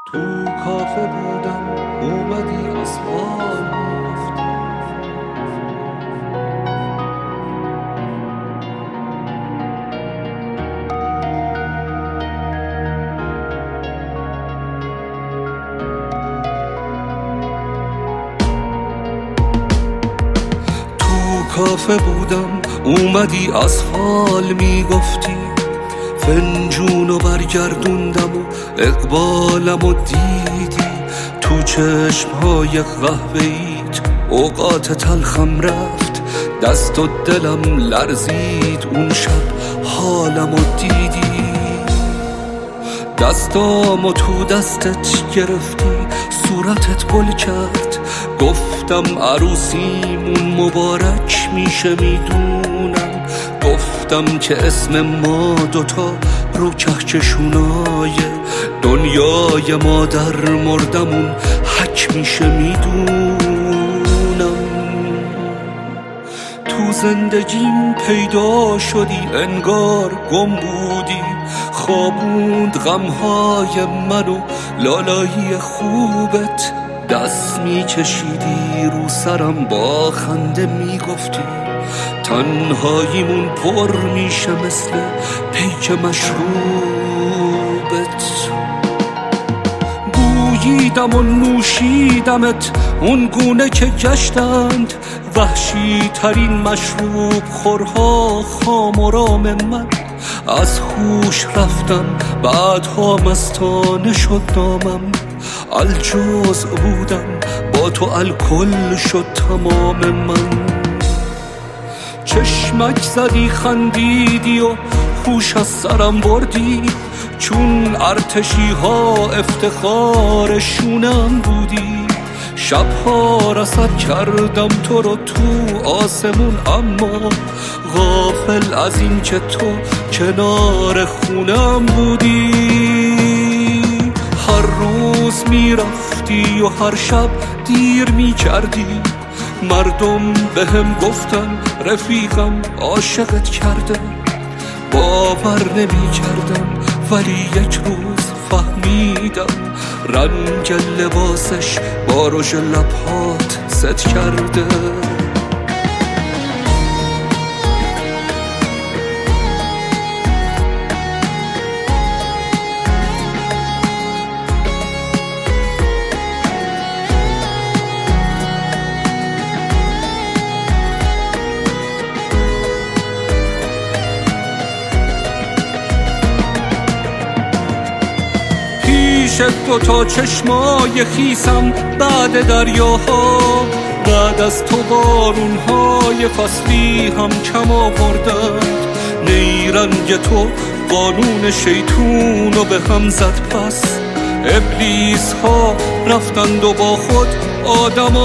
تو کافه بودم اومدی از حال گفتی. تو کافه بودم اومدی از حال میگفتی، فنجونو برگردوندم و اقبالم و دیدی تو چشمهای قهوه‌ایت. اوقات تلخم رفت، دست و دلم لرزید، اون شب حالم و دیدی. دستامو تو دستت گرفتی، صورتت گل کرد، گفتم عروسیمون مبارک میشه میدونم. گفتم که اسم ما دوتا رو کهکشونای دنیای ما در مردمون حک میشه میدونم. تو زندگیم پیدا شدی انگار گم بودی، خوابوند غمهای منو لالایی خوبت. دست میکشیدی رو سرم با خنده میگفتی، تنهاییمون پر میشه مثل پیک مشروبت. بوییدم و نوشیدمت اون گونه که گشتند وحشی ترین مشروب خورها خام و رام من. از هوش رفتم بعدها مستانه شد نامم، الجزء بودم با تو الکل شد تمام من. چشمک زدی خندیدی و هوش از سرم بردی، چون ارتشی ها افتخارشونم بودی. شبها رصد کردم تو رو تو آسمون، اما غافل از این که تو کنار خونم بودی. هر روز میرفتی و هر شب دیر میکردی، مردم بهم گفتن رفیقم عاشقت کرده. باور نمی کردم ولی یک روز فهمیدم، رنگ لباسش با رژ لبهات ست کرده. دوتا چشمای خیسم بعد دریاها، بعد از تو بارونهای فصلی هم کم آوردند. نیرنگ تو قانون شیطونو به هم زد، پس ابلیس ها رفتند و با خود آدم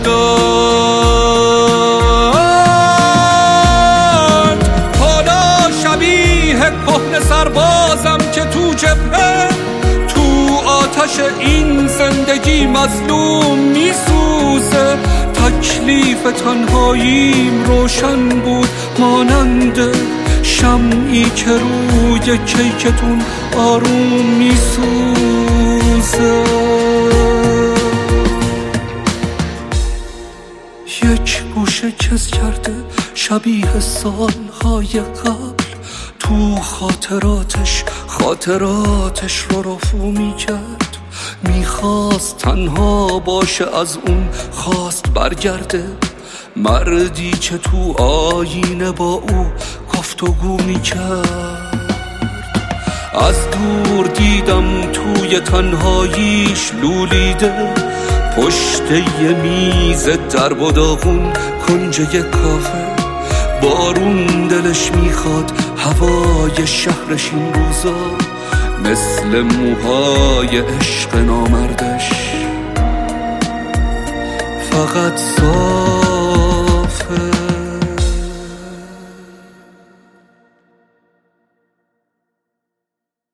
آوردند. حالا شبیه کهنه سربازم که تو جبهه، آتش این زندگی مظلوم میسوزه. تکلیف تنهاییم روشن بود مانند شمعی که روی کیکتون آروم میسوزه. یک گوشه کز کرده شبیه سالهای قبل، تو خاطراتش رو رفو میکرد. میخواست تنها باشه، از اون خواست برگرده. مردی که تو آینه با او گفتگو میکرد. از دور دیدم توی تنهاییش لولیده، پشت یه میز درب و داغون کنج یه کافه. بارون دلش میخواد، هوای شهرش این روزا مثل موهای عشق نامردش فقط